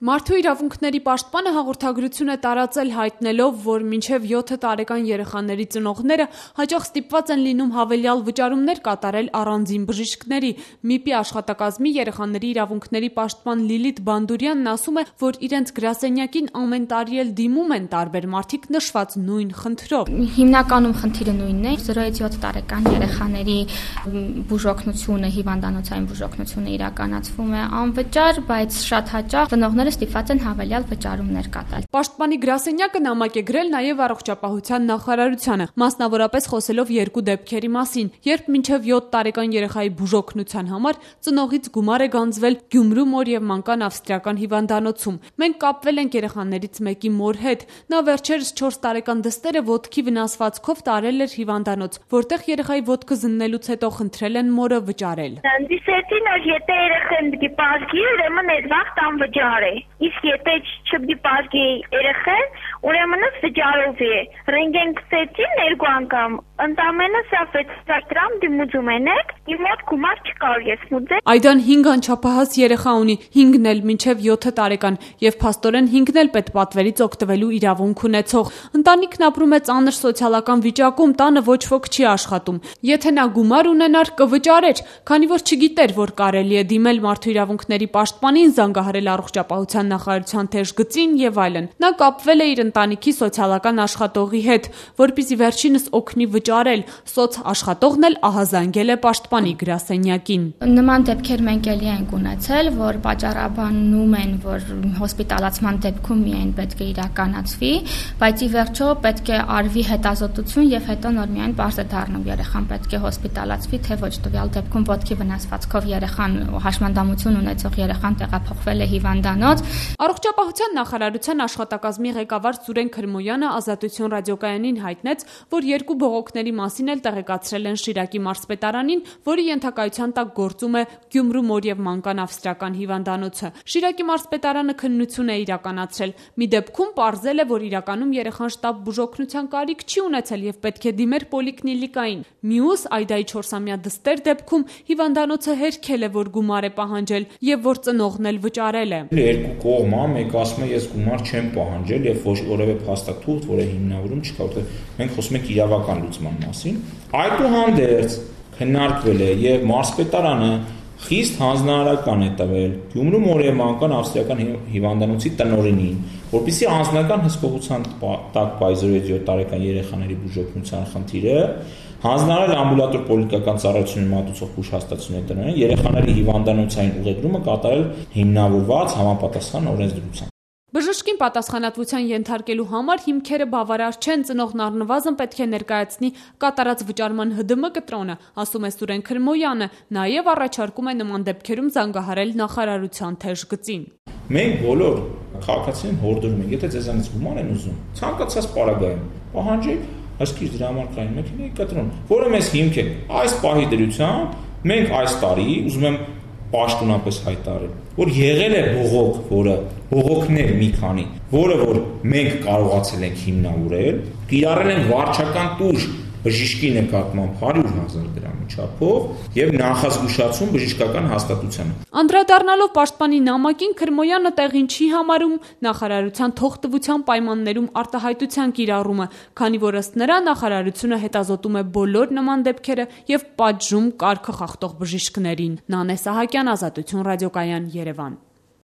Մարդու իրավունքների պաշտպանը հաղորդագրություն է տարածել հայտնելով, որ մինչև 7 տարեկան երեխաների ծնողները հաճախ ստիպված են լինում հավելյալ վճարումներ կատարել առանձին բժիշկների։ ՄԻՊ-ի աշխատակազմի երեխաների իրավունքների պաշտպան Լիլիթ Բանդուրյանն ասում է, որ իրենց գրասենյակին ամեն տարի էլ դիմում են տարբեր մարդիկ նշված նույն խնդրով։ Հիմնականում խնդիրը նույնն է, 0-ից 7 տարեկան երեխաների բուժօգնությունը, հիվանդանոցային բուժօգնությունը իրականացվում է անվճար, բայց շատ հաճախ ծնողները ստիպված են հավելյալ վճարումներ կատարել։ Պաշտպանի գրասենյակը նամակ է գրել նաև առողջապահության նախարարությանը, մասնավորապես խոսելով երկու դեպքերի մասին, երբ մինչև 7 տարեկան երեխայի բուժօգնության համար ծնողից գումար է գանձվել Գյումրու մոր և մանկան ավստրիական հիվանդանոցում։ Մենք կապվել ենք երեխաներից մեկի մոր հետ։ Նա վերջերս 4 տարեկան դստերը ոտքի վնասվածքով տարել էր հիվանդանոց, որտեղ երեխայի ոտքը զննելուց հետո խնդրել են մորը վճարել։ Դիսեցին, որ եթե երեխան պիտի պարզի, ուրեմն այդ վաղ վճար է։ Իսկ եթե չպիտի պարզի երեխան, ուրեմն վճարով է։ Ռենտգեն գցեցին 2 անգամ, ընդամենը սա 600 դրամ դիմուձում ենք, իմ մոտ գումար չկար, ես մուծել։ Այդան 5 անչափահաս երեխա ունի, 5-ն էլ մինչև 7 տարեկան, եւ փաստորեն 5-ն էլ պետպատվերից օգտվելու իրավունք ունեցող։ Ընտանիքն ապրում է ծանր սոցիալական վիճակում, տանը ոչ ոք չի աշխատում։ Եթե նա գումար ունենար, կվճարեր, քանի որ չգիտեր, որ կարելի է դիմել մարդու իրավունքների պաշտպանին, զանգահարել առողջապահության նախարարության թեժ գծին եւ այլն։ Նա կապվել է իր ընտանիքի սոցիալական աշխատողի հետ, որպեսզի վերջինս օգնի վճարել։ Սոց աշխատողն էլ ահազանգել է պաշտպանի գրասենյակին։ Նման դեպքեր մենք էլի ենք ունեցել, որ պատճառաբանում են, որ հոսպիտալացման դեպքում միայն պետք է իրականացվի, բայց ի վերջո պետք է արվի հետազոտություն եւ հետո նոր միայն պարզ է դառնում երեխան պետք է հոսպիտալացվի, թե ոչ տվյալ դեպքում ոտքի վնասվածքով երեխան հաշմանդամություն ունեցող երեխան տեղափոխվել է հիվանդանոց։ Առողջապահության նախարարության աշխատակազմի ղեկավար Սուրեն Քրմոյանը Ազատություն ռադիոկայանին հայտնեց, որ երկու բողոքների մասին էլ տեղեկացրել են Շիրակի մարզպետարանին, որի ենթակայության տակ գործում է Գյումրու մոր և մանկան ավստրիական հիվանդանոցը։ Շիրակի մարզպետարանը քննություն է իրականացրել։ Մի դեպքում պարզել է, որ իրականում երեխան շտապ բուժօգնության կարիք չի ունեցել եւ պետք է դիմեր պոլիկլինիկային։ Մյուս Այդայի 4-ամյա դստեր դեպքում հիվանդանոցը հերքել է, որ գումար է պահանջել եւ որ ծնողն էլ վճարել է։ Երկու կողմը մեկը ասում է ես գումար չեմ պահանջել եւ ոչ որևէ փաստաթուղթ, որը հիմնավորում չկա, որտեղ մենք խոսում ենք իրավական լուծման մասին։ Այդուհանդերձ քննարկվել է եւ մարզպետարանը խիստ հանձնարարական է տվել Գյումրու մոր եւ մանկան ավստրիական հիվանդանոցի տնօրենին, որպեսզի անձնական հսկողության տակ պայզրի 7 տարեկան երեխաների բուժօգնության խնդիրը հանձնարարել ամբուլատոր պոլիկլինիկական ծառայությունների մատուցող բուժհաստատությունների տնօրենին երեխաների հիվանդանոցային ուղեգրումը կատարել հիմնավորված համապատասխան օրենսդրությամբ։ Բժշկին պատասխանատվության ենթարկելու համար հիմքերը բավարար չեն, ծնողն առնվազն պետք է ներկայացնի կատարած վճարման ՀԴՄ կտրոնը, ասում է Սուրեն Քրմոյանը, նաև առաջարկում է նման դեպքերում զանգահարել նախարարության թեժ գծին։ Մենք բոլոր քաղաքացիներին հորդորում ենք, եթե ձեզանից գումար են ուզում, ցանկացած պարագայում պահանջեք, այսքան դրա համար կային մեքենայի կտրոն, որը մեզ հիմք է։ Այս պահի դրությամբ մենք այս տարի ուզում եմ պաշտոնապես հայտարարել, որ եղել է բողոք, որը բողոքներ մի քանի, որը որ մենք կարողացել ենք հիմնավորել, կիրառել են վարչական տուժ բժշկի նկատմամբ 100,000 դրամի չափով եւ նախազգուշացում բժշկական հաստատությանը։ Անդրադառնալով պաշտպանի նամակին Քրմոյանը տեղին չի համարում նախարարության թողտվության պայմաններում արտահայտության կիրառումը, քանի որ ըստ նրա նախարարությունը հետազոտում է բոլոր նման դեպքերը եւ պատժում կարգը խախտող բժիշկներին։ Նանե Սահակյան, Ազատություն ռադիոկայան, Երևան։